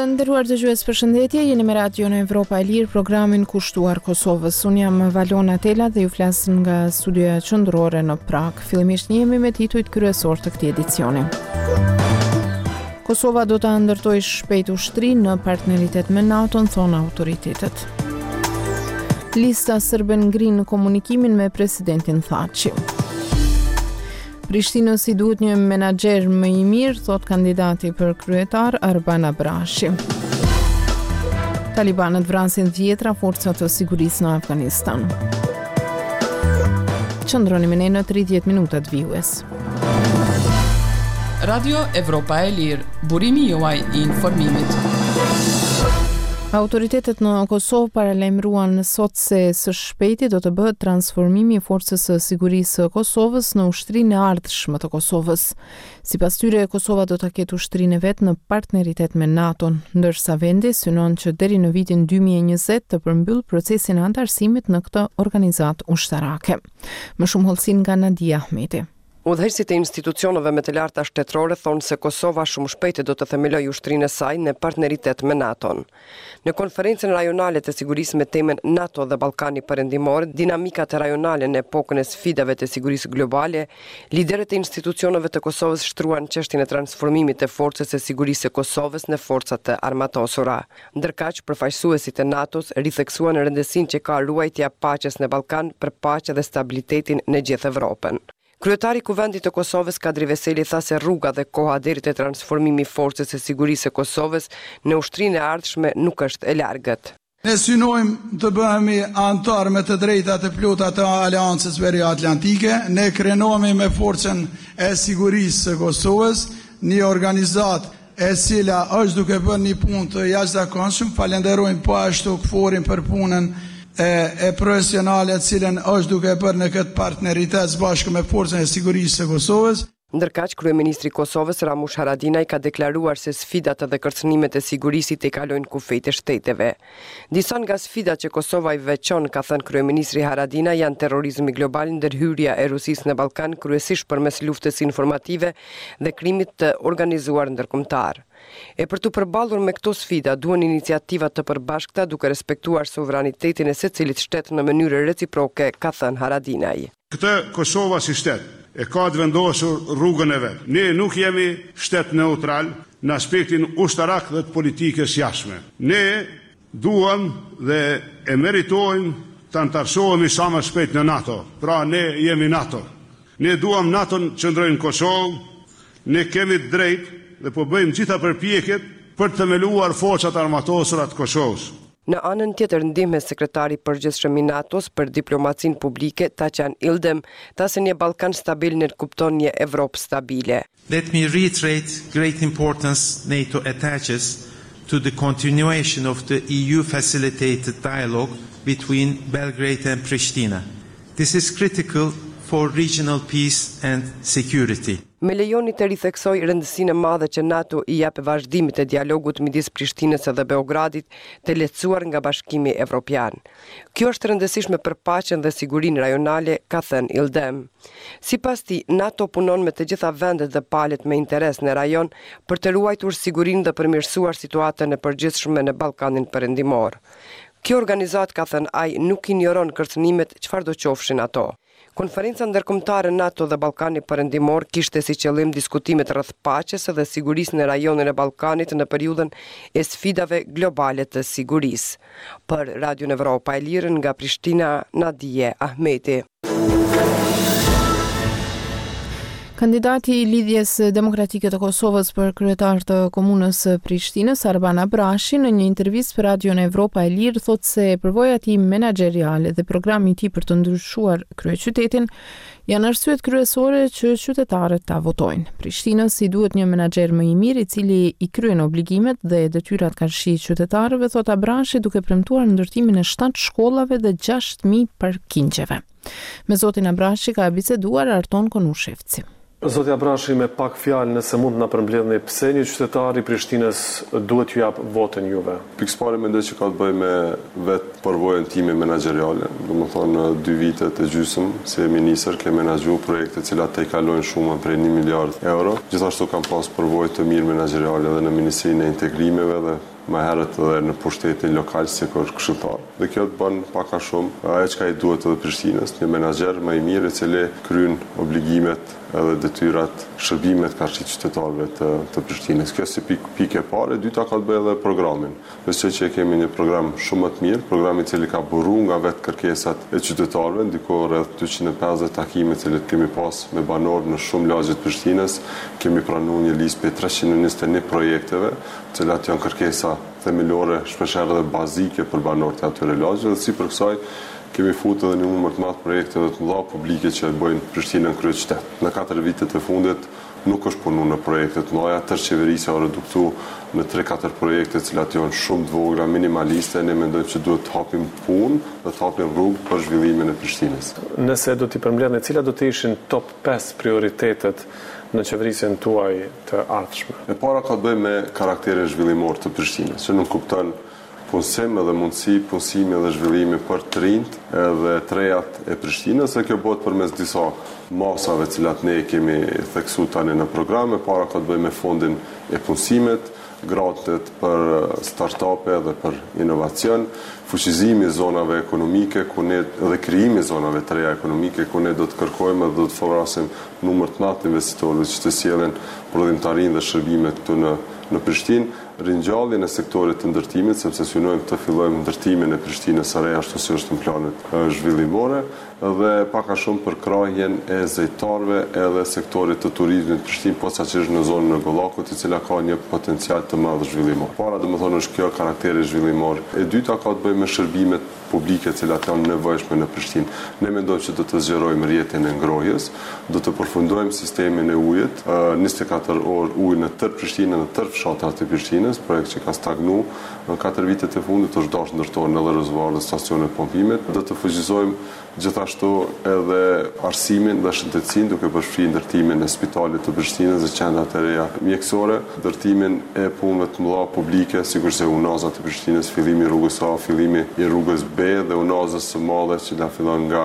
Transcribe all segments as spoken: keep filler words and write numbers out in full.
Të nderuar dëgjues, përshëndetje, jeni me Radio në Evropa e Lirë, programin kushtuar Kosovës. Unë jam Valona Tela dhe ju flas nga studioja qendrore në Prag. Fillimisht njehemi me titujt kryesor të këtij edicioni. Kosova do ta ndërtojë shpejt ushtrinë në partneritet me NATO-n, thonë autoritetet. Lista serbe ngrin komunikimin me presidentin Thaçi. Prishtinës i duhet një menaxher më i mirë, thot kandidati për kryetar Arbana Brashi. Talibanët vrasin dhjetra forcat të sigurisë në Afganistan. Qëndroni me ne në tridhjetë minutat vijues. Radio Evropa e Lirë, burimi juaj i informimit. Autoritetet në Kosovë paralajmëruan sot se së shpejti do të bëhet transformimi i forcës së sigurisë së Kosovës në ushtrinë e ardhshme të Kosovës. Sipas tyre, Kosova do ta ketë ushtrinë e vet në partneritet me NATO-n, ndërsa vendi synon që deri në vitin dy mijë e njëzet të përmbyll procesin e antarësimit në këtë organizatë ushtarake. Më shumë hollësin nga Nadia Ahmeti. Udhëheqësit e institucioneve më të larta shtetërore thonë se Kosova shumë shpejt do të themelojë ushtrinë e saj në partneritet me NATO-n. Në konferencën rajonale të sigurisë me temën NATO dhe Ballkani Perëndimor, dinamikat rajonale në epokën e sfidave të sigurisë globale, liderët e institucioneve të Kosovës shtruan çështjen e transformimit të forcës së sigurisë së Kosovës në forca të armatosura. Ndërkaq, përfaqësuesit e NATO-s ritheksuan rëndësinë që ka ruajtja e paqes në Ballkan për paqe dhe stabilitetin në gjithë Evropën. Kryetari i Kuvendit të Kosovës Kadri Veseli tha se rruga dhe koha deri te transformimi i forcës së sigurisë së Kosovës në ushtrinë e ardhshme nuk është e largët. Ne synojmë të bëhemi antar me të drejtat e plota të Aleancës Veriatlantike. Ne krenohemi me forcën e sigurisë së Kosovës, një organizatë e cila është duke bërë një punë të jashtëzakonshme. Falenderojmë po ashtu Kforin për punën e, e profesionale e cilën është duke bërë në këtë partneritet së bashku me forcën e sigurisë së Kosovës. Ndërkaq, kryeministri i Kosovës Ramush Haradinaj ka deklaruar se sfidat dhe kërcënimet e sigurisë i kalojnë kufijt e shteteve. Disa nga sfidat që Kosova i veçon, ka thënë kryeministri Haradinaj, janë terrorizmi global, ndërhyrja e Rusisë në Ballkan, kryesisht përmes luftës informative dhe krimit të organizuar ndërkombëtar. E për të përballur me këto sfida, duhen iniciativa të përbashkëta duke respektuar sovranitetin e secilit shtet në mënyrë reciproke, ka thënë Haradinaj. Këtë Kosova si shtet e ka të vendosur rrugën e vet. Ne nuk jemi shtet neutral në aspektin ushtarak dhe të politikës jashtme. Ne duam dhe e meritojmë të antarësohemi sa më shpejt në NATO. Pra ne jemi NATO. Ne duam NATO-n që ndrojnë në Kosovë, ne kemi drejt dhe po bëjmë gjitha përpjekjet për të themeluar forcat armatosura të Kosovës. Në anën tjetër, ndihmë sekretari i përgjithshëm i NATO-s për diplomacinë publike, Taçan Ildem, tha se një Ballkan stabil nënkupton një Evropë stabile. Let me reiterate great importance NATO attaches to the continuation of the E U facilitated dialogue between Belgrade and Pristina. This is critical for regional peace and security. Me lejoni të ritheksoj rëndësinë e madhe që NATO i jep vazhdimit të dialogut midis Prishtinës dhe Beogradit, të lehtësuar nga Bashkimi Evropian. Kjo është rëndësishme për paqen dhe sigurinë rajonale, ka thënë Ildem. Sipas tij, NATO punon me të gjitha vendet dhe palët me interes në rajon për të ruajtur sigurinë dhe përmirësuar situatën e përgjithshme në Ballkanin Perëndimor. Kjo organizat, ka thënë ai, nuk injoron kërcënimet çfarëdo qofshin ato. Konferenca ndërkombëtare NATO dhe Ballkani Perëndimor kishte si qëllim diskutimet rreth paqes dhe sigurisë në rajonin e Ballkanit në periudhën e sfidave globale të sigurisë. Për Radio Evropa e Lirë nga Prishtina, Nadia Ahmeti. Kandidati i Lidhjes Demokratike të Kosovës për kryetar të komunës Prishtinës, Arbana Brashi, në një intervistë për Radio Evropa e Lirë, thotë se përvoja e tij menaxheriale dhe programi i tij për të ndryshuar kryeqytetin janë arsyet kryesore që qytetarët ta votojnë. Prishtinës i duhet një menaxher më i mirë, i cili i kryen obligimet dhe detyrat karshi qytetarëve, thotë Brashi, duke premtuar ndërtimin e shtatë shkollave dhe gjashtë mijë parkingjeve. Me zotin Abrashi ka biseduar Arton Konushevci. Zotja Brashi, me pak fjalë, nëse mund të na përmbledhni pse një qytetar i Prishtinës duhet t'ju jap votën juve? Pikëparë mendoj që ka të bëjë me vetë përvojën time menaxheriale. Domethënë dy vite të gjysmë si ministër kem menaxhuar projekte të cilat i kalojnë shumën prej një miliard euro. Gjithashtu kam pas përvojë të mirë menaxheriale edhe në Ministrinë e Integrimeve dhe më herët edhe në pushtetin lokal si kur këshilltar. Dhe kjo të bën pak a shumë ajo çka i duhet edhe Prishtinës, një menaxher më i mirë i cili kryen obligimet edhe detyrat, shërbimet ka rrit qytetarëve të, të Prishtinës. Kjo si pik, pikë e parë, e dyta ka të bëjë edhe programin. Besoj që kemi një program shumë më të mirë, program i cili ka burru nga vetë kërkesat e qytetarëve, ndiko rreth dyqind e pesëdhjetë takime të cilit kemi pas me banorë në shumë lagje të Prishtinës, kemi pranuar një listë për treqind e njëzet e një projekteve, të cilat janë kërkesa themelore, shpeshherë dhe bazike për banorët e atyre lagjeve, dhe si për kësaj kemi futur edhe një numër të madh projekte të mëdha publike që bëjnë Prishtinën kryeqytet. Në katër vitet e fundit nuk është punu në projekte të mëdha, tërqeverisja u reduktu në tre katër projekte të cilat janë shumë të vogla, minimaliste, ne mendojmë që duhet të hapim punë dhe të hapim rrugë për zhvillimin e Prishtinës. Nëse do t'i përmbledhni, cilat do të ishin top pesë prioritetet në qeverisjen tuaj të ardhshme? E para ka të bëjë me karakterin zhvillimor të Prishtinës, që nuk kupton punësim edhe mundësi, punësimi edhe zhvillimi për të rinjt edhe trejat e Prishtinës, dhe kjo bëhet përmes disa masave cilat ne kemi theksu tani në programe. Para ka të bëjë me fondin e punësimit, gratet për start-upe dhe për inovacion, fuqizimi zonave ekonomike ku ne, dhe krijimi zonave të reja ekonomike ku ne do të kërkojmë dhe do të favorasim numër të madh të investitorëve që të sjellin prodhimtarinë dhe shërbimet këtu në në Prishtinë, ringjalljen e sektorit të ndërtimit, sepse synojmë të fillojmë ndërtimin e Prishtinës së re ashtu si është në planet zhvillimore, dhe pak a shumë për krahjen e zejtarëve edhe sektorit të turizmit në Prishtinë, posaçërisht në zonën e Gollakut, e cila ka një potencial të madh zhvillimor. Para domethënë është kjo karakteri zhvillimor. E dyta ka të bëjë me shërbimet publike të cilat janë nevojshme në Prishtinë. Ne mendojmë që do të zgjerojmë rrjetin e ngrohjes, do të përfundojmë sistemin e ujit, njëzet e katër orë ujë në tërë Prishtinën, në tërë fshatat e Prishtinës, projekt që ka stagnu në katër vitet e fundit, është dashur ndërtohen edhe rezervuar dhe stacione pompimit. Do të fuqizojmë gjithashtu edhe arsimin dhe shëndetësinë, duke përfshirë ndërtimin e spitalit të Prishtinës dhe qendrat e reja mjekësore, ndërtimin e punëve të mëdha publike, sikurse unazat e Prishtinës, fillimi i rrugës A, fillimi i rrugës B dhe unazës së madhe që la fillon nga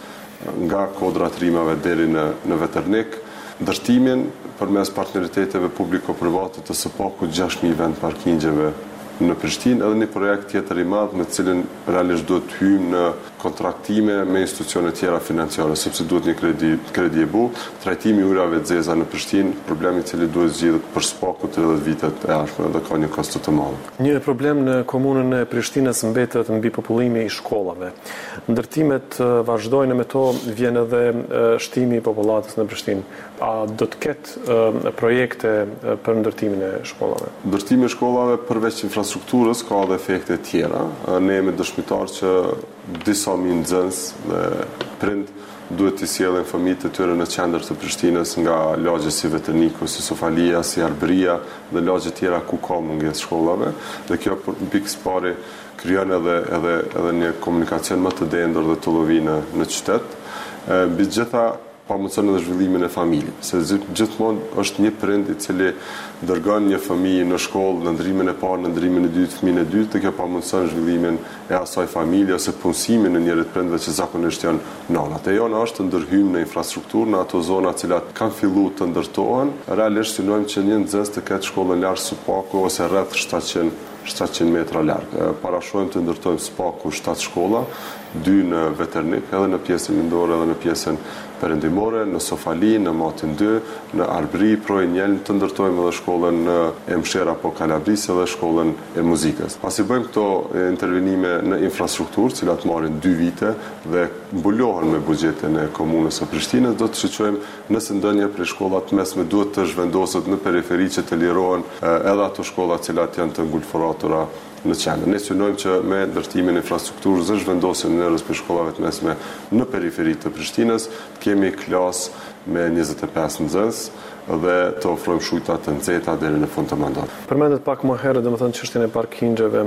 nga kodra të rrimave deri në në Veternik, ndërtimin përmes partneriteteve publiko-private të së paku gjashtë mijë vend parkingjeve në Prishtinë, edhe një projekt tjetër i madh me të cilin realisht duhet të hyjmë në kontraktime me institucione tjera financiare, sepse duhet një kredi kredi e bu, trajtimi i ujrave të zeza në Prishtinë, problemi i cili duhet zgjidhet për spaku tridhjetë vitet e ardhshme dhe ka një kosto të madh. Një problem në komunën e Prishtinës mbetet mbi popullimi i shkollave. Ndërtimet vazhdojnë, me to vjen edhe shtimi i popullatës në Prishtinë. A do të ketë projekte për ndërtimin e shkollave? Ndërtimi i shkollave përveç infrastrukturës ka edhe efekte tjera. Ne jemi dëshmitar që disa mijë nxënës dhe prind duhet të sjellin fëmijët e tyre në qendër të Prishtinës nga lagje si Veterniku, si Sofalia, si Arbëria dhe lagje tjera ku ka mungesë shkollave, dhe kjo në pikë pari krijon edhe edhe edhe një komunikacion më të dendur dhe të llovi në në qytet. Mbi gjitha pamundson edhe zhvillimin e familjës, se gjithmonë është një prind i cili dërgon një fëmijë në shkollë në ndrimin e parë, në ndrimin e dytë, fëmijën e dytë, dhe kjo pamundson zhvillimin e asaj familje ose punësimin e njërit prindve që zakonisht janë nanat. E jona është të ndërhyjmë në infrastrukturë në ato zona të cilat kanë filluar të ndërtohen. Realisht synojmë që një nxënës të ketë shkollën larg Supaku ose rreth shtatëqind metra larg. Parashojmë të ndërtojmë Supaku shtatë shkolla, dy në Veternik, edhe në pjesën lindore edhe në pjesën perëndimore, në Sofali, në Matin dy, në Arbëri, Proj Njel, të ndërtojmë edhe shkollën në Emsher apo Kalabris edhe shkollën e muzikës. Pasi bëjmë këto intervenime në infrastrukturë, cilat marrin dy vite dhe mbulohen me buxhetin e komunës së Prishtinës, do të shoqërojmë nëse ndonjë prej shkollat mesme duhet të zhvendoset në periferi që të lirohen edhe ato shkolla të cilat janë të ngulfuratura në qendër. Ne synojmë që me ndërtimin e infrastrukturës dhe zhvendosjen e njerëz për shkollave të mesme në periferi të Prishtinës, kemi klasë me njëzet e pesë nxënës dhe të ofrojmë shujta të nxehta deri në fund të mandatit. Përmendet pak më herët, domethënë çështjen e parkingjeve,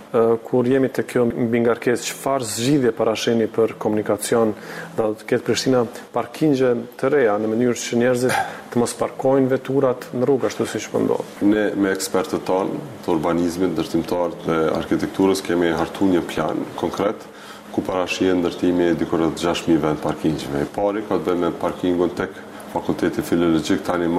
kur jemi te kjo mbi ngarkesë, çfarë zgjidhje parasheni për komunikacion dhe të ketë Prishtina parkingje të reja në mënyrë që njerëzit të mos parkojnë veturat në rrugë ashtu siç po ndodh? Ne me ekspertët tanë të urbanizmit, ndërtimtarët dhe arkitekturës kemi hartuar një plan konkret ku parashihet ndërtimi i diku rreth gjashtë mijë vend parkingjeve. E pari ka të bëjë me parkingun tek Fakulteti Filologjik, tani më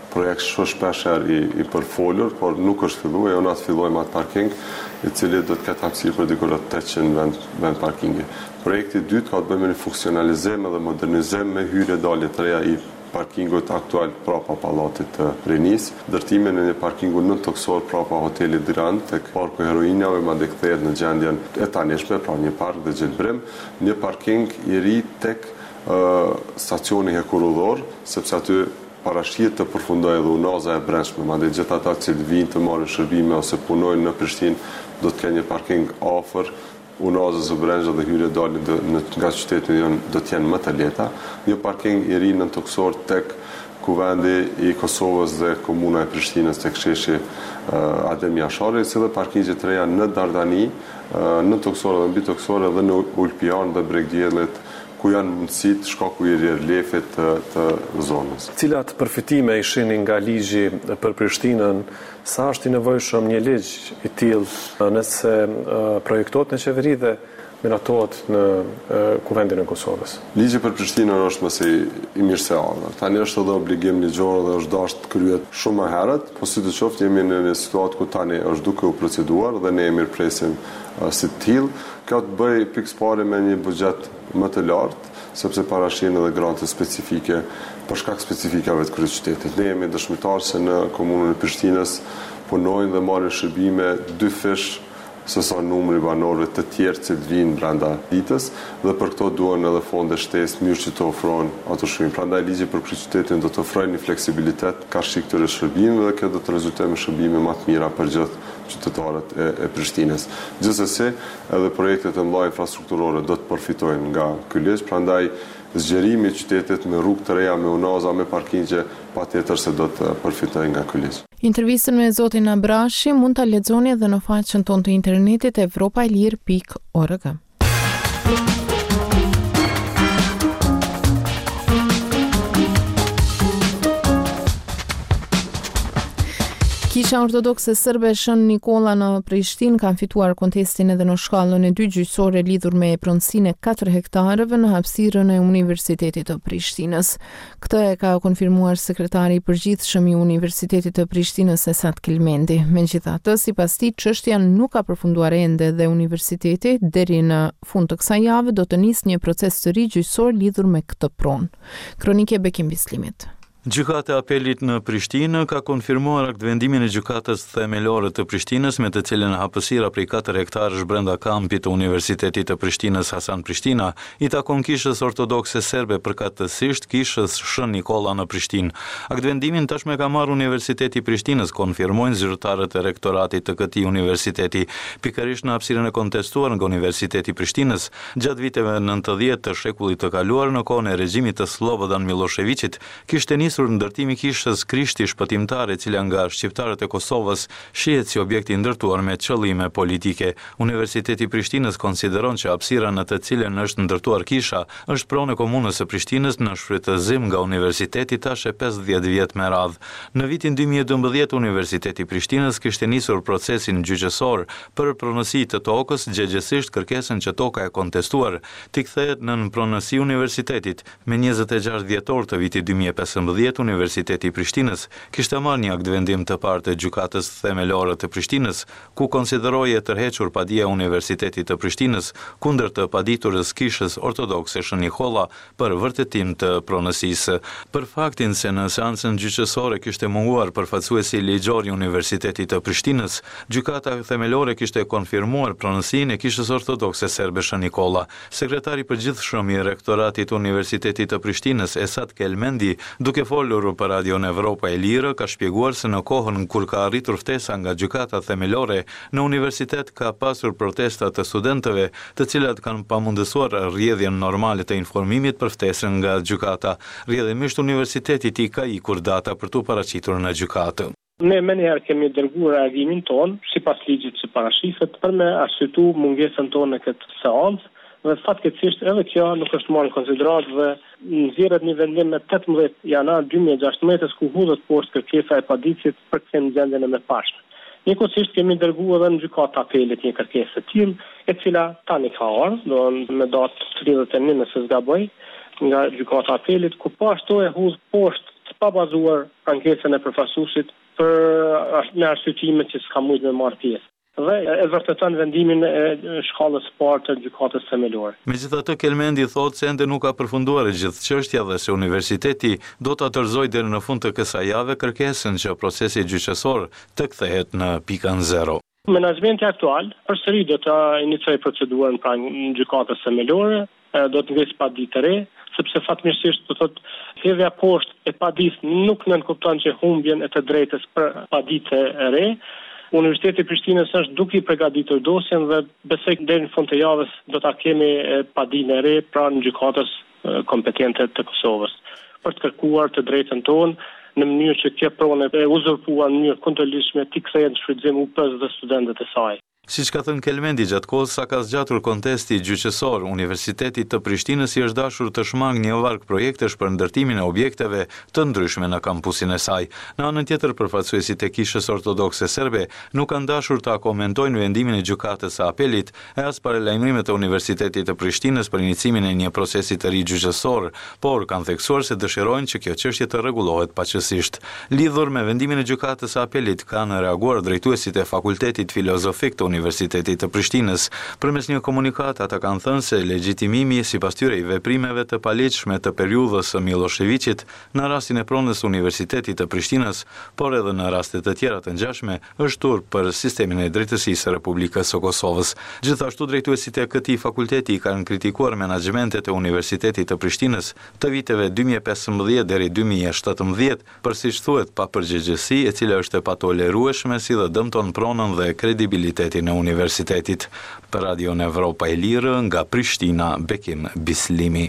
projekt shumë shpesher i, i përfolur, por nuk është filluar, jo na të fillojmë atë parking, i cili do të ketë hapësirë për diku rreth tetëqind vend, vend parkingi. Projekti i dytë ka të bëjë me një funksionalizim dhe modernizim me hyrje dalje të reja i parkingut aktual prapa pallatit të Rinis, ndërtimin e një parkingu nëntoksor prapa hotelit Dirand tek parku Heroinjave, madje kthehet në gjendjen e tanishme, pra një park dhe gjelbrim, një parking i ri tek uh, stacioni hekurudhor, sepse aty parashit të përfundoj edhe unaza e brendshme, madje gjithë ata që vinë të marrin shërbime ose punojnë në Prishtinë do të kenë një parking afër unazës së brendshme dhe hyrje dalje nga qyteti do të jenë më të lehta. Një parking i ri nëntoksor tek kuvendi i Kosovës dhe komuna e Prishtinës tek sheshi uh, Adem Jashari, si dhe parkingje të reja në Dardani, uh, nëntoksore dhe mbitoksore dhe në Ulpian dhe Bregdjellit, ku janë mundësit shkaku i reliefit të, të zonës. Cilat përfitime ishini nga ligji për Prishtinën, sa është i nevojshëm një ligj i tillë nëse uh, projektohet në qeveri dhe miratohet në uh, kuvendin e Kosovës? Ligji për Prishtinën është më si i mirë se ardhur. Tani është edhe obligim ligjor dhe është dashur të kryhet shumë më herët, po si të qoftë jemi në një situatë ku tani është duke u proceduar dhe ne e mirëpresim uh, si të tillë. Kjo të bëj pikë pari me një buxhet më të lartë, sepse parashin edhe grante specifike për shkak specifikave të kryeqytetit. Ne jemi dëshmitar se në komunën e Prishtinës punojnë dhe marrin shërbime dy fish se sa numri banorëve të tjerë që të vinë brenda ditës dhe për këto duhen edhe fonde shtesë mirë që të ofrojnë ato shërbime. Prandaj ligji për kryeqytetin do të ofrojë një fleksibilitet kafshë këtyre shërbimeve dhe kjo do të rezultojë me shërbime më të mira për gjithë qytetarët e, e Prishtinës. Gjithsesi, edhe projektet e mëdha infrastrukturore do të përfitojnë nga ky ligj, prandaj zgjerimi i qytetit me rrugë të reja, me unaza, me parkingje, patjetër se do të përfitojnë nga ky ligj. Intervistën me zotin Abrashi mund ta lexoni edhe në faqen tonë të internetit evropailir pikë org. Kisha ortodokse serbe Shën Nikolla në Prishtinë kanë fituar kontestin edhe në shkallën e dy gjyqësore lidhur me pronësinë e katër hektarëve në hapësirën e Universitetit të Prishtinës. Këtë e ka konfirmuar sekretari i përgjithshëm i Universitetit të Prishtinës Esat Kelmendi. Megjithatë, sipas tij, çështja nuk ka përfunduar ende dhe universiteti deri në fund të kësaj jave do të nisë një proces të ri gjyqësor lidhur me këtë pronë. Kronike Bekim Bislimit. Gjykata e Apelit në Prishtinë ka konfirmuar aktvendimin e gjykatës themelore të Prishtinës me të cilën hapësira prej katër hektarësh brenda kampit të Universitetit të Prishtinës Hasan Prishtina i takon kishës ortodokse serbe, përkatësisht kishës Shën Nikolla në Prishtinë. Aktvendimin tashmë ka marrë Universiteti i Prishtinës, konfirmojnë zyrtarët e rektoratit të këtij universiteti. Pikërisht në hapësirën e kontestuar nga Universiteti i Prishtinës gjatë viteve nëntëdhjetë të shekullit të kaluar në kohën e regjimit të Slobodan Miloševićit, kishte nisur ndërtimi kishës Krishti shpëtimtare, e cila nga shqiptarët e Kosovës shihet si objekt i ndërtuar me qëllime politike. Universiteti i Prishtinës konsideron që hapësira në të cilën është ndërtuar kisha është pronë e komunës së Prishtinës në shfrytëzim nga universiteti tash e pesëdhjetë vjet me radhë. Në vitin dy mijë e dymbëdhjetë Universiteti i Prishtinës kishte nisur procesin gjyqësor për pronësi të tokës, gjegjesisht kërkesën që toka e kontestuar t'i kthehet nën pronësi universitetit. Me njëzet e gjashtë dhjetor të vitit dy mijë e pesëmbëdhjetë Universiteti i Prishtinës kishte marrë një aktvendim të parë të gjykatës themelore të Prishtinës, ku konsideroi e tërhequr padia e Universitetit të Prishtinës kundër të paditurës kishës ortodokse Shën Nikolla për vërtetim të pronësisë. Për faktin se në seancën gjyqësore kishte munguar përfaqësuesi ligjor i Universitetit të Prishtinës, gjykata themelore kishte konfirmuar pronësinë e kishës ortodokse serbe Shën Nikolla. Sekretari i përgjithshëm i rektoratit të Universitetit të Prishtinës Esat Kelmendi, duke folur për Radion Evropa e Lirë, ka shpjeguar se në kohën kur ka arritur ftesa nga gjykata themelore, në universitet ka pasur protesta të studentëve, të cilat kanë pamundësuar rrjedhjen normale të informimit për ftesën nga gjykata. Rrjedhimisht universiteti i ka ikur data për tu paraqitur në gjykatë. Ne më njëherë kemi dërguar reagimin ton, sipas ligjit që parashihet, për me arsyetu mungesën tonë në këtë seancë. Dhe fatkeqësisht edhe kjo nuk është marrë në konsiderat dhe nxjerret një vendim me tetëmbëdhjetë janar dy mijë e gjashtëdhjetë ku hudhet poshtë kërkesa e paditësit për të qenë gjendjen e mëparshme. Njëkohësisht kemi dërguar edhe në gjykatë apelit një kërkesë të tillë, e cila tani ka ardhur, do me datë tridhjetë e një nëse zgaboj, nga gjykata apelit, ku po ashtu e hudh poshtë pa bazuar ankesën e përfaqësuesit për me arsyetime që s'ka mujtë me marrë pjesë. Dhe e vërteton vendimin e shkallës së parë të gjykatës themelore. Megjithatë, Kelmendi thotë se ende nuk ka përfunduar e gjithë çështja dhe se universiteti do ta tërëzojë deri në fund të kësaj jave kërkesën që procesi gjyqësor të kthehet në pikën zero. Menaxhmenti aktual përsëri do të iniciojë procedurën pranë gjykatës themelore, do të ngresë paditë të re, sepse fatmirësisht do thotë hedhja poshtë e padisë nuk nënkupton që humbjen e të drejtës për paditë e re. Universiteti i Prishtinës është duke i përgatitur dosjen dhe besoj deri në fund të javës do ta kemi padinë e re pranë gjykatës kompetente të Kosovës për të kërkuar të drejtën tonë në mënyrë që kjo pronë e uzurpuar në mënyrë kundërligjshme t'i kthehen në shfrytëzim U P S dhe studentët e saj. Siç ka thënë Kelmendi, gjatë kohës sa ka zgjatur kontesti gjyqësor, Universiteti të Prishtinës i është dashur të shmang një varg projektesh për ndërtimin e objekteve të ndryshme në kampusin e saj. Në anën tjetër, përfaqësuesit e Kishës Ortodokse Serbe nuk kanë dashur ta komentojnë vendimin e gjykatës së apelit e as paralajmërimet e Universitetit të Prishtinës për iniciimin e një procesi të ri gjyqësor, por kanë theksuar se dëshirojnë që kjo çështje të rregullohet paqësisht. Lidhur me vendimin e gjykatës së apelit, kanë reaguar drejtuesit e Fakultetit Filozofik të Universitetit të Prishtinës. Përmes një komunikat ata kanë thënë se legjitimimi sipas tyre i veprimeve të paligjshme të periudhës së Miloševićit në rastin e pronës së Universitetit të Prishtinës, por edhe në raste të tjera të ngjashme, është turp për sistemin e drejtësisë së Republikës së Kosovës. Gjithashtu drejtuesit e këtij fakulteti kanë kritikuar menaxhmentet e Universitetit të Prishtinës të viteve dy mijë e pesëmbëdhjetë deri dy mijë e shtatëmbëdhjetë për siç thuhet papërgjegjësi e cila është e patolerueshme si dhe dëmton pronën dhe kredibilitetin në universitetit. Për Radion Evropa e Lirë, nga Prishtina, Bekim Bislimi.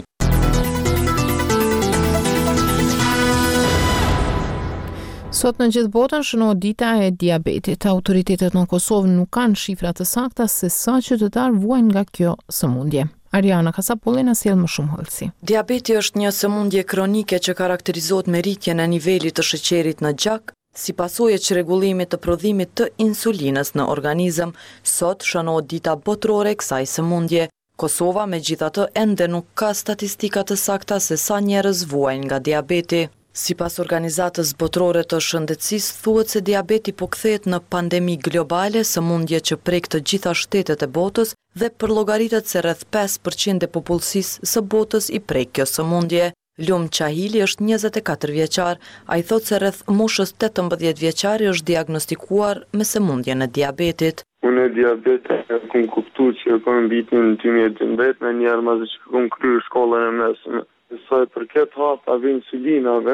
Sot në gjithë botën shënohet dita e diabetit. Autoritetet në Kosovë nuk kanë shifra të sakta se sa qytetar vuajnë nga kjo sëmundje. Ariana Kasapulli na sjell më shumë hollësi. Diabeti është një sëmundje kronike që karakterizohet me rritjen e nivelit të sheqerit në gjak, si pasojë e çrregullimit të prodhimit të insulinës në organizëm. Sot shënohet dita botërore e kësaj sëmundje. Kosova megjithatë ende nuk ka statistika të sakta se sa njerëz vuajnë nga diabeti. Sipas Organizatës Botërore të Shëndetësisë, thuhet se diabeti po kthehet në pandemi globale, sëmundje që prek të gjitha shtetet e botës dhe përllogaritet se rreth pesë përqind e popullsisë së botës i prek kjo sëmundje. Lum Qahili është njëzet e katër vjeçar, ai thotë se rreth moshës tetëmbëdhjetë vjeçari është diagnostikuar me sëmundjen e diabetit. Unë e diabete e kom kuptu që e kom vitin dy mijë e dymbëdhjetë me njerë mazë që kom kryer shkollën e mesme. Sa e përket hapave insulinave,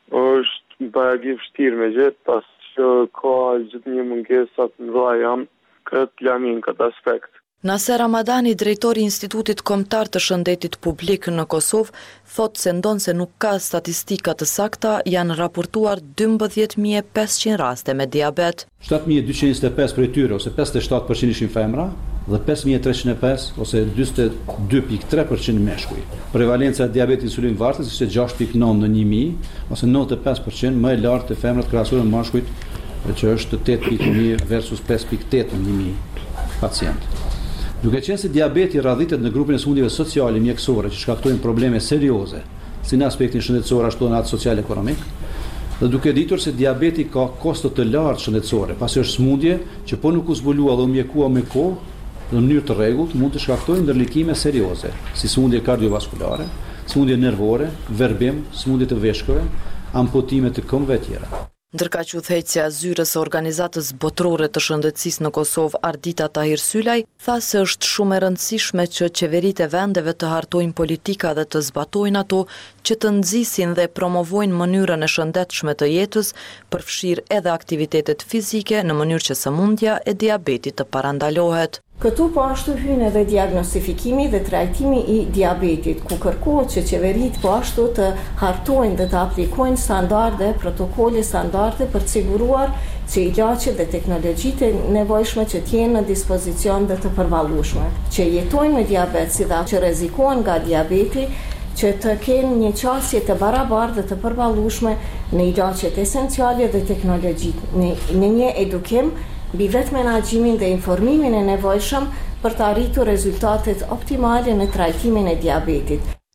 është bajagi vështirë me gjithë, pas që ka gjithë një mungesat në dhaja këtë lamin, këtë aspekt. Naser Ramadani, drejtori i Institutit Kombëtar të Shëndetit Publik në Kosovë, thotë se ndonë se nuk ka statistika të sakta, janë raportuar dymbëdhjetë mijë e pesëqind raste me diabet. shtatë mijë e dyqind e njëzet e pesë prej tyre, ose pesëdhjetë e shtatë përqind ishin femra, dhe pesë mijë e treqind e pesë, ose njëzet e dy pikë tre përqind meshkuj. Prevalenca e diabetit insulin vartës ishte gjashtë pikë nëntë në një mijë, ose nëntëdhjetë e pesë përqind më e lartë të femrat krahasuar me mashkujt, që është tetë pikë një versus pesë pikë tetë në një mijë pacient. Duke qenë se diabeti radhitet në grupin e sëmundjeve sociale mjekësore që shkaktojnë probleme serioze, si në aspektin shëndetësor ashtu edhe në atë social-ekonomik, dhe duke ditur se diabeti ka kosto të lartë shëndetësore, pasi është sëmundje që po nuk u zbulua dhe u mjekua me kohë dhe në mënyrë të rregullt mund të shkaktojnë ndërlikime serioze, si sëmundje kardiovaskulare, sëmundje nervore, verbim, sëmundje të veshkëve, amputime të këmbëve e tjera. Ndërkaq udhëheqësja e zyrës së Organizatës Botërore të Shëndetësisë në Kosovë, Ardita Tahir Sylaj, tha se është shumë e rëndësishme që qeveritë e vendeve të hartojnë politika dhe të zbatojnë ato që të nxisin dhe promovojnë mënyrën e shëndetshme të jetës, përfshirë edhe aktivitetet fizike në mënyrë që sëmundja e diabetit të parandalohet. Këtu po ashtu hyn edhe diagnostifikimi dhe trajtimi i diabetit, ku kërkohet që qeveritë po ashtu të hartojnë dhe të aplikojnë standarde, protokolle standarde për të siguruar që ilaçet dhe teknologjitë e nevojshme që të jenë në dispozicion dhe të përballueshme, që jetojnë me diabet si dhe që rrezikohen nga diabeti, që të kenë një qasje të barabartë dhe të përballueshme në ilaçet esenciale dhe teknologjitë, në, në një edukim mbi vetë menaxhimin dhe informimin e nevojshëm për të arritur rezultatet optimale në trajtimin e diabetit.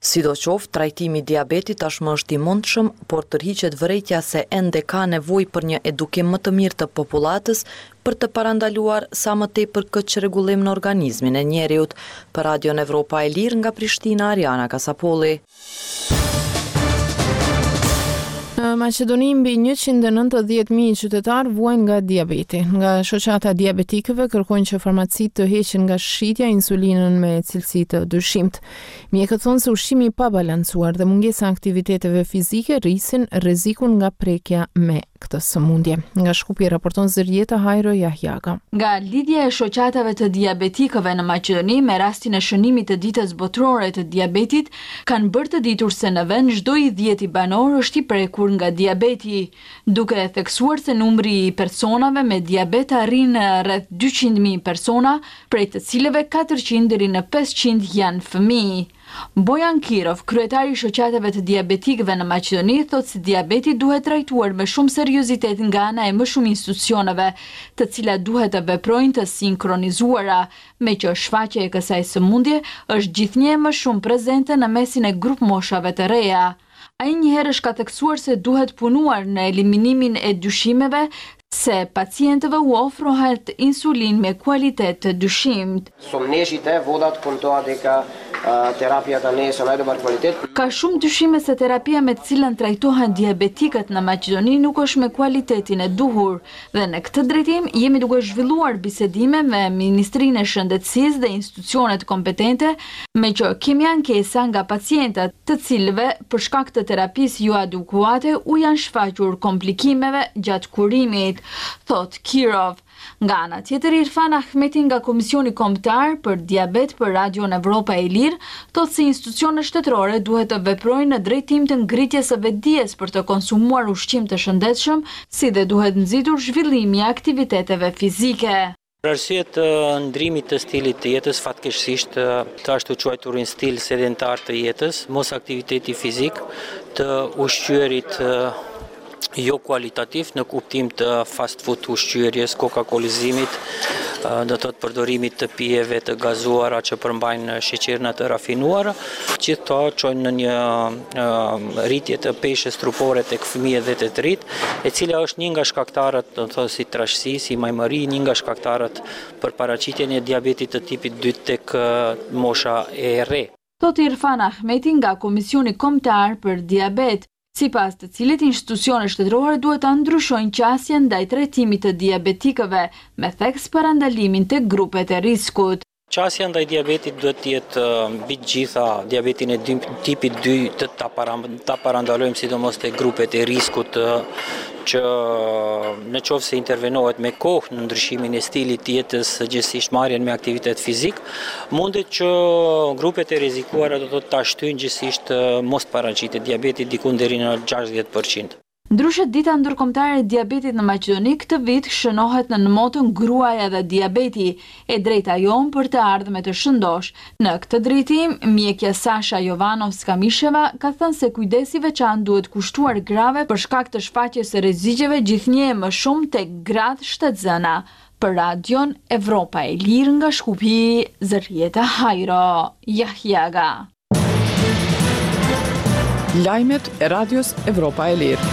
Sidoqoftë, trajtimi i diabetit tashmë është i mundshëm, por tërhiqet vërejtja se ende ka nevojë për një edukim më të mirë të popullatës për të parandaluar sa më tepër këtë çrregullim në organizmin e njeriut. Për Radion Evropa e Lirë nga Prishtina, Ariana Kasapolli. Në Maqedoni mbi njëqind e nëntëdhjetë mijë qytetar vuajnë nga diabeti. Nga shoqata e diabetikëve kërkojnë që farmacitë të heqin nga shitja insulinën me cilësi të dyshimt. Mjekët thonë se ushqimi i pabalancuar dhe mungesa e aktiviteteve fizike rrisin rrezikun nga prekja me këtë sëmundje. Nga Shkupi raporton Zërjeta Hajro Jahjaga. Nga lidhja e shoqatave të diabetikëve në Maqedoni me rastin e shënimit të ditës botërore të diabetit, kanë bërë të ditur se në vend çdo i dhjeti banor është i prekur nga diabeti, duke e theksuar se numri i personave me diabet arrin rreth dyqind mijë persona, prej të cilëve katërqind deri në pesëqind janë fëmijë. Bojan Kirov, kryetari i shoqatave të diabetikëve në Maqedoni, thotë se diabeti duhet trajtuar me shumë seriozitet nga ana e më shumë institucioneve, të cilat duhet të veprojnë të sinkronizuara, me që shfaqja e kësaj sëmundje është gjithnjë më shumë prezente në mesin e grup moshave të reja. Ai njëherë është ka theksuar se duhet punuar në eliminimin e dyshimeve, se pacientëve u ofrohet insulin me kualitet të dyshimt. Somneshite vodat puntoa deka terapia tani sonajdo për kvalitet. Ka shumë dyshime se terapia me të cilën trajtohen diabetikët në Maqedoni nuk është me kualitetin e duhur, dhe në këtë drejtim jemi duke zhvilluar bisedime me Ministrinë e Shëndetësisë dhe institucionet kompetente, me që kemi ankesa nga pacientët, të cilëve për shkak të terapisë jo adekuate u janë shfaqur komplikimeve gjatë kurimit, thot Kirov. Nga ana tjetër, Irfan Ahmeti nga Komisioni Kombëtar për Diabet për Radion Evropa e Lirë thotë se institucionet shtetërore duhet të veprojnë në drejtim të ngritjes së vetdijes për të konsumuar ushqim të shëndetshëm, si dhe duhet nxitur zhvillimi i aktiviteteve fizike. Për arsye të ndrimit të stilit të jetës, fatkeqësisht të ashtu quajturin stil sedentar të jetës, mos aktiviteti fizik, të ushqyerit jo kualitativ në kuptim të fast food ushqyerjes, coca-colizimit, do të thotë përdorimit të pijeve të gazuara që përmbajnë sheqerna të rafinuara, gjithto çojnë në një rritje të peshës trupore tek fëmijët dhe të të rit, e cila është një nga shkaktarët, do të thotë si trashësi, si majmëri, një nga shkaktarët për paraqitjen e diabetit të tipit dy tek mosha e re. Thot Irfan Ahmeti nga Komisioni Kombëtar për Diabet, sipas të cilit institucionet shtetërore duhet ta ndryshojnë qasjen ndaj trajtimit të diabetikëve, me theks parandalimin te grupet e riskut. Qasja ndaj diabetit duhet të jetë mbi të gjitha diabetin e tipit dy të ta, ta parandalojmë sidomos te grupet e riskut që në qoftë se intervenohet me kohë në ndryshimin e stilit të jetës, gjithsesi marrjen me aktivitet fizik, mundet që grupet e rrezikuara do të ta shtyjnë gjithsesi mos paraqitet diabeti diku deri në gjashtëdhjetë përqind. Ndryshe, dita ndërkombëtare e diabetit në Maqedoni këtë vit shënohet në motën Gruaja dhe diabeti, e drejta jon për të ardhmet të shëndosh. Në këtë drejtim, mjekja Sasha Jovanovska-Misheva ka thënë se kujdesi veçantë duhet kushtuar grave për shkak të shfaqjes së rreziqeve gjithnjë më shumë tek gratë shtatzëna. Për Radion Evropa e Lirë nga Shkupi, Zërjeta Hajro Jahjaga. Lajmet e Radios Evropa e Lirë.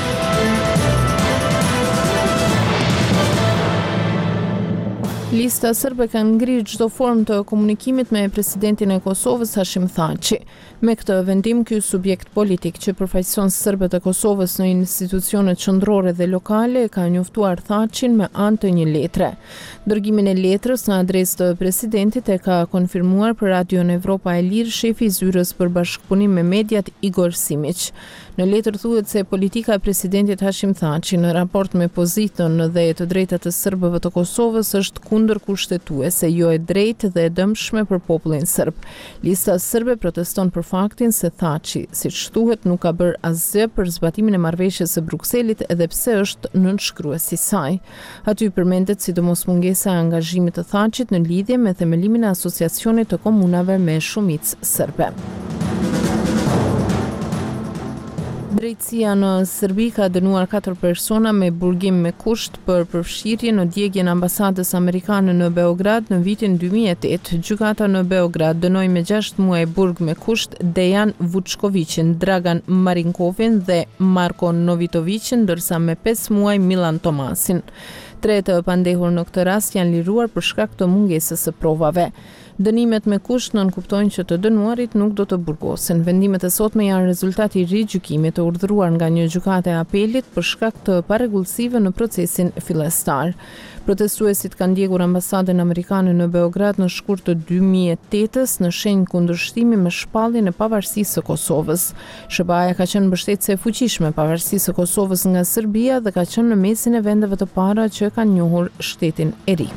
Lista sërbe ka ngrirë çdo formë të komunikimit me presidentin e Kosovës Hashim Thaçi. Me këtë vendim, ky subjekt politik që përfaqëson serbët e Kosovës në institucionet qendrore dhe lokale ka njoftuar Thaçin me anë të një letre. Dërgimin e letrës në adresë të presidentit e ka konfirmuar për Radion Evropa e Lirë shefi i zyrës për bashkëpunim me mediat Igor Simić. Në letër thuhet se politika e presidentit Hashim Thaçi në raport me pozitën dhe të drejtat të serbëve të Kosovës është kundër kushtetuese, jo e drejtë dhe e dëmshme për popullin serb. Lista serbe proteston për faktin se Thaçi, siç thuhet, nuk ka bërë asgjë për zbatimin e marrëveshjes së Brukselit edhe pse është nënshkrues i saj. Aty përmendet sidomos mungesa e angazhimit të Thaçit në lidhje me themelimin e asociacionit të komunave me shumicë serbe. Drejtësia në Serbi ka dënuar katër persona me burgim me kusht për përfshirje në djegjen e ambasadës amerikane në Beograd në vitin dy mijë e tetë. Gjykata në Beograd dënoi me gjashtë muaj burg me kusht Dejan Vučkovićin, Dragan Marinkovin dhe Marko Novitovicin, ndërsa me pesë muaj Milan Tomasin. Tre të pandehur në këtë rast janë liruar për shkak të mungesës së provave. Dënimet me kusht nënkuptojnë që të dënuarit nuk do të burgosen. Vendimet e sotme janë rezultati i rigjykimit të urdhëruar nga një gjykate e apelit për shkak të parregullsive në procesin fillestar. Protestuesit kanë ndjekur ambasadën amerikane në Beograd në shkurt të dy mijë e tetës në shenjë kundërshtimi me shpalljen e pavarësisë së Kosovës. S B A-ja ka qenë mbështetëse e fuqishme e pavarësisë së Kosovës nga Serbia dhe ka qenë në mesin e vendeve të para që kanë njohur shtetin e ri.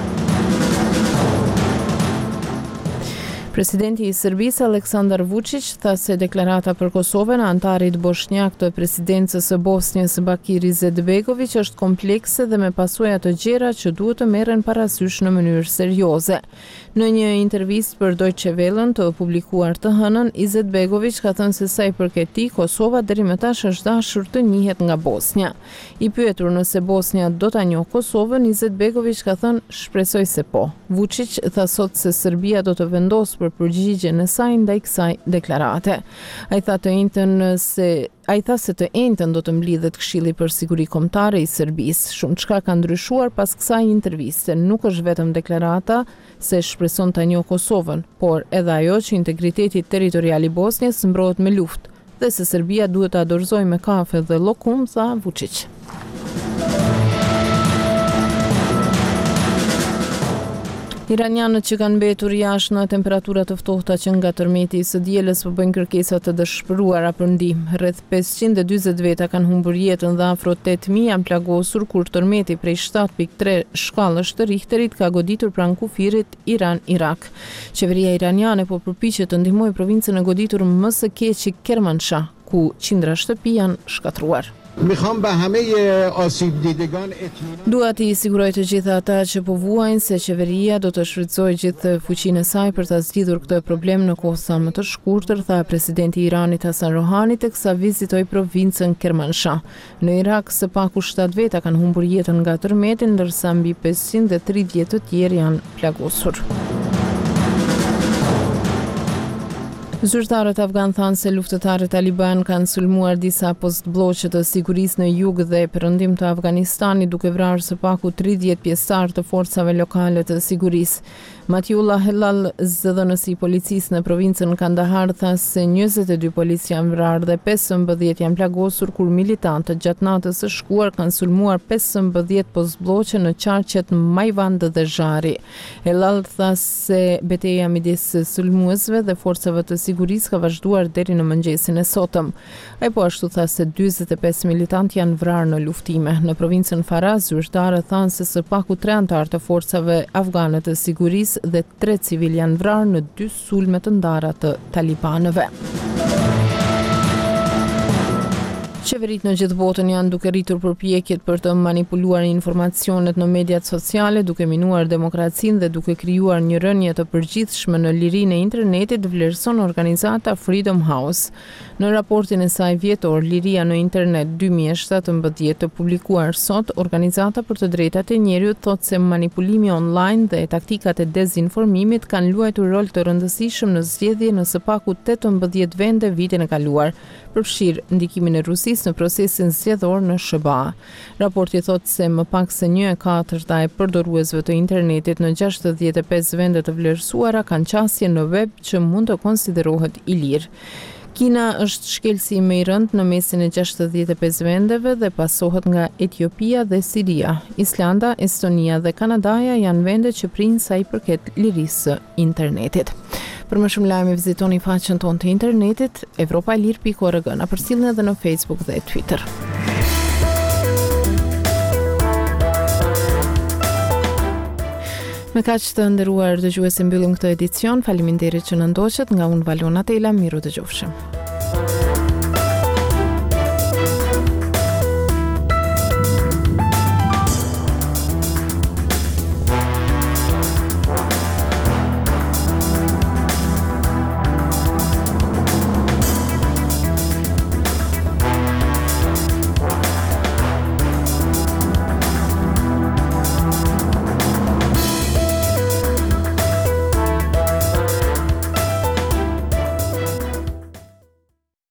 Presidenti i Serbisë Aleksandar Vučić tha se deklarata për Kosovën e antarit bosnjak të presidencës së Bosnjës Bakir Izetbegović është komplekse dhe me pasoja të gjera që duhet të merren parasysh në mënyrë serioze. Në një intervistë për Deutsche Welle të publikuar të hënën, Izetbegović ka thënë se sa i përket tij, Kosova deri më tash është dashur të njihet nga Bosnja. I pyetur nëse Bosnja do ta njohë Kosovën, Izetbegović ka thënë shpresoj se po. Vučić tha sot se Serbia do të vendosë për përgjigjen e saj ndaj kësaj deklarate. Ai tha të njëjtën se Ai tha se të njëjtën do të mblidhet Këshilli për Siguri Kombëtare i Serbisë. Shumë çka ka ndryshuar pas kësaj interviste. Nuk është vetëm deklarata se shpreson ta njohë Kosovën, por edhe ajo që integriteti territorial i Bosnjës mbrohet me luftë dhe se Serbia duhet ta dorëzojë me kafe dhe llokum, tha Vučić. Iranianët që kanë mbetur jashtë në temperatura të ftohta që nga tërmeti i së dielës po bëjnë kërkesa të dëshpëruara për ndihmë. Rreth pesëqind e dyzet veta kanë humbur jetën dhe afro tetë mijë janë plagosur kur tërmeti prej shtatë pikë tre shkallësh të Richterit ka goditur pranë kufirit Iran-Irak. Qeveria iraniane po përpiqet të ndihmojë provincën e goditur më së keq Kermanshah, ku qindra shtëpi janë shkatruar. Dua t'i siguroj të gjitha ata që po vuajnë se qeveria do të shfrytëzojë gjithë fuqinë e saj për ta zgjidhur këtë problem në kohë sa më të shkurtër, tha presidenti i Iranit Hasan Rohani teksa vizitoi provincën Kermanshah. Në Irak së paku shtatë veta kanë humbur jetën nga tërmeti, ndërsa mbi pesëqind e tridhjetë të tjerë janë plagosur. Zyrtarët afgan thanë se luftëtarët taliban kanë sulmuar disa postbllokë të sigurisë në jug dhe perëndim të Afganistanit duke vrarë së paku tridhjetë pjesëtar të forcave lokale të sigurisë. Matiullah Helal, zëdhënësi i policisë në provincën Kandahar, tha se njëzet e dy polic janë vrarë dhe pesëmbëdhjetë janë plagosur kur militantët gjatë natës së shkuar kanë sulmuar pesëmbëdhjetë postbllokë në qarqet Majvand dhe Zhari. Helal tha se betejë midis sulmuesve dhe forcave të sigurisë ka vazhduar deri në mëngjesin e sotëm. Ai po ashtu tha se dyzet e pesë militantë janë vrarë në luftime. Në provincën Faraz, zyrtarët thanë se së paku tre antar të forcave afgane të sigurisë dhe tre civil janë vrarë në dy sulme të ndara të talibanëve. Qeveritë në gjithë botën janë duke rritur përpjekjet për të manipuluar informacionet në mediat sociale, duke minuar demokracinë dhe duke krijuar një rënje të përgjithshme në lirinë e internetit, vlerëson organizata Freedom House. Në raportin e saj vjetor Liria në internet dy mijë e shtatëmbëdhjetë të publikuar sot, organizata për të drejtat e njerëzit thotë se manipulimi online dhe taktikat e dezinformimit kanë luajtur rol të rëndësishëm në zgjedhje në së paku tetëmbëdhjetë vende vitin e kaluar, përfshir ndikimin e Rusisë në procesin zgjedhor në S B A. Raporti thotë se më pak se një e katërta e përdoruesve të internetit në gjashtëdhjetë e pesë vende të vlerësuara kanë qasje në web që mund të konsiderohet i lirë. Kina është shkelsi më i rënd në mesin e gjashtëdhjetë e pesë vendeve dhe pasohet nga Etiopia dhe Siria. Islanda, Estonia dhe Kanadaja janë vende që prinë sa i përket lirisë së internetit. Për më shumë lajme vizitoni faqen tonë të internetit evropa e lirë pikë org, na përcjellni edhe në Facebook dhe Twitter. Me kaq të nderuar dëgjues, mbyllim këtë edicion. Faleminderit që na ndoqët. Nga unë Valona Tela, miru dëgjofshëm.